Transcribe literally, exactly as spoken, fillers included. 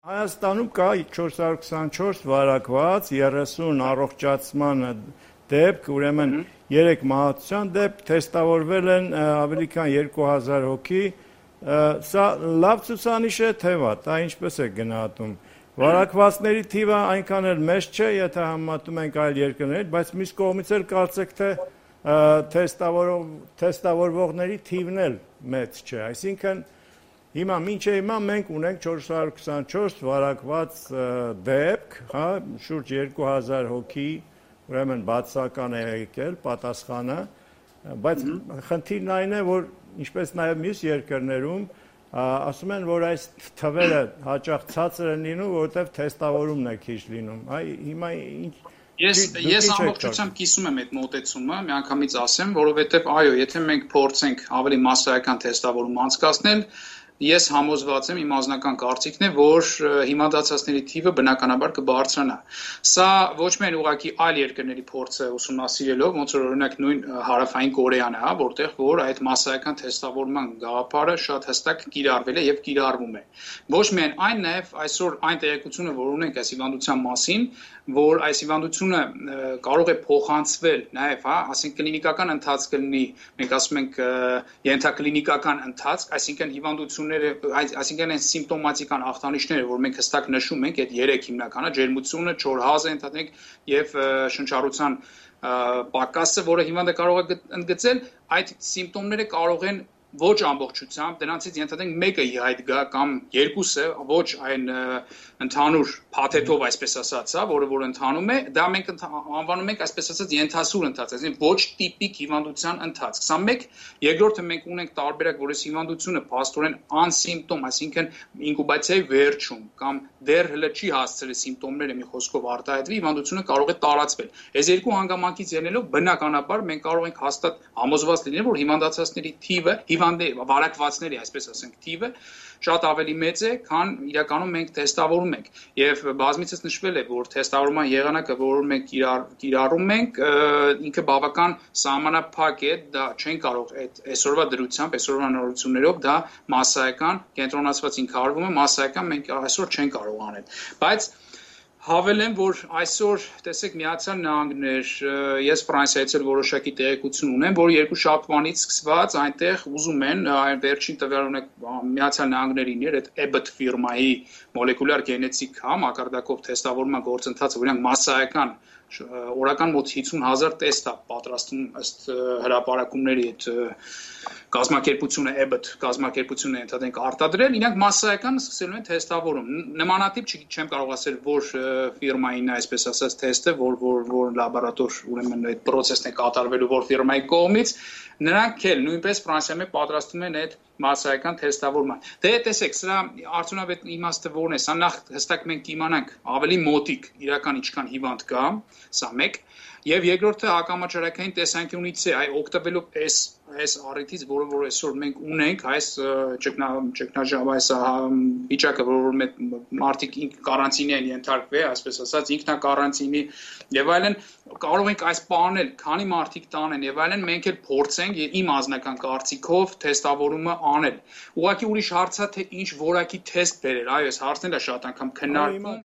Հայաստանում կա չորս հարյուր քսանչորս վարակված, երեսուն առողջացման դեպք, ուրեմն երեք մահացության դեպք, թեստավորվել են ավելի քան երկու հազար հոգի, սա լավ ցուցանիշ է, թե վատ, դա ինչպես է գնահատում։ Վարակվածների թիվը այնքան էլ մեծ չէ, եթե համեմատում ենք այլ երկրների, բայց մյուս կողմից էլ կարծեք թե թեստավորվողների թիվն էլ մեծ չէ, այսինքն հիմա մինչև հիմա մենք ունենք չորս հարյուր քսանչորս վարակված դեպք, հա, շուրջ երկու հազար հոգի, ուրեմն բացական է եկել պատասխանը, բայց խնդիրն այն է, որ ինչպես նաև մյուս երկրներում ասում են, որ այս թվերը հաճախ ցածր են լինում, որովհետև թեստավորումն է քիչ լինում, այ հիմա ինչ Ես ես ամբողջությամբ կիսում եմ այդ մոտեցումը, միանգամից ասեմ, որովհետև այո, եթե մենք փորձենք ավելի մասսայական թեստավորում անցկացնել, ես համոզված եմ, իմ անձնական կարծիքն է, որ հիվանդացածների թիվը բնականաբար կբարձրանա։ Սա ոչ միայն ուղղակի այլ երկրների փորձը ուսումնասիրելով, ոնց որ օրինակ նույն հարավային Կորեան է, հա, որտեղ որ այդ մասսայական թեստավորման գաղափարը շատ հստակ կիրառվել է եւ կիրառվում է։ Ոչ միայն այն, նաեւ այսօր այն տեղեկությունը, որ ունենք այս հիվանդության մասին, որ այս հիվանդությունը կարող է փոխանցվել նաև, հա, ասենք կլինիկական ընթացք կլինի, մենք ասում ենք ենթակլինիկական ընթացք, այսինքն հիվանդությունները, այսինքն այն սիմպտոմատիկան ախտանիշները, որ մենք հստակ նշում ենք, այդ երեք հիմնականը, ջերմությունը, չոր հազը ընդհանրենք եւ շնչառության պակասը, որը հիվանդը կարող է ընդգծել, այդ սիմպտոմները կարող են ոչ ամբողջությամբ, դրանցից ենթադրենք մեկը ի հայտ գա կամ երկուսը, ոչ այն ընդհանուր փաթեթով, այսպես ասած, հա, որը որ ընթանում է, դա մենք անվանում ենք, այսպես ասած, ենթասուր ընթացք, այսինքն ոչ տիպիկ հիվանդության ընթացք։ Սա մեկ, երկրորդը մենք ունենք տարբերակ, որ այս հիվանդությունը փաստորեն անսիմպտոմ, այսինքն ինկուբացիայի վերջում կամ դեռ հələ չի հասցրել սիմպտոմները մի խոսքով արտահայտվի, հիվանդությունը կարող է տարածվել։ Այս երկու հանգամանքից ելնելով բնականաբար մենք կարող ենք հաստատ համոզված լինել, որ հիվանդացածների թիվը, վարակվածների, այսպես ասենք, թիվը շատ ավելի մեծ է, քան իրականում մենք թեստավորում ենք։ Եվ բազմիցս նշվել է, որ թեստավորման եղանակը, որ մենք կիրառում ենք, ինքը բավական սահմանափակ է, դա չեն կարող այդ այսօրվա դրությամբ, այսօրվա նորություններով դա մասսայական, կենտրոնացված ինքնարարվում է, մասսայական մենք այսօր չեն կարող անել։ Բայց հավելեմ, որ այսօր, տեսեք, Միացյալ Նահանգներ, ես Ֆրանսիայից էլ որոշակի տեղեկություն ունեմ, որ երկու շաբթվանից սկսված այնտեղ ուզում են, վերջին տվյալ ունեք Միացյալ Նահանգներին էր, այդ Abbott ֆիրմայի մոլեկուլյար գենետիկ, հա, մակարդակով թեստավորման գործընթացը, որոնք մասսայական օրական մոտ հիսուն հազար տեստ է պատրաստում ըստ հրապարակումների այդ կազմակերպությունը Abbott կազմակերպությունը ընդհանրենք արտադրել, իրանք մասսայական սկսելու են թեստավորում։ Նմանատիպ չեմ կարող ասել, որ ֆիրմային է, այսպես ասած, թեստը, որ որ որ լաբորատոր, ուրեմն այդ process-ն է կատարվելու որ ֆիրմայի կողմից, նրանք էլ նույնպես Ֆրանսիայում պատրաստում են այդ մասսայական թեստավորման։ Դե տեսեք, սրա արդյունավետ իմաստը որն է, սա նախ հստակ մենք իմանանք ավելի մոտիկ իրական ինչքան հիվանդ կա, սա մեկ, եւ երկրորդը հակամաճարակային տեսանկյունից է, այ օգտվելով այս այս առիթից, որը որ այսօր մենք ունենք, այս ճգնաժամ, այս վիճակը, որ մարդիկ կարանտինի են ենթարկվել, այսպես ասած, ինքնակարանտինի եւ այլն, կարող ենք այս բանել, քանի մարդիկ տանեն եւ այլն, մենք էլ փորձենք իմ անձնական կարծիքով թեստավորումը անել։ Ուղղակի ուրիշ հարց է, թե ինչ որակի թեստ բերել, այո, այս հարցն էլ է շատ անգամ քննարկվում։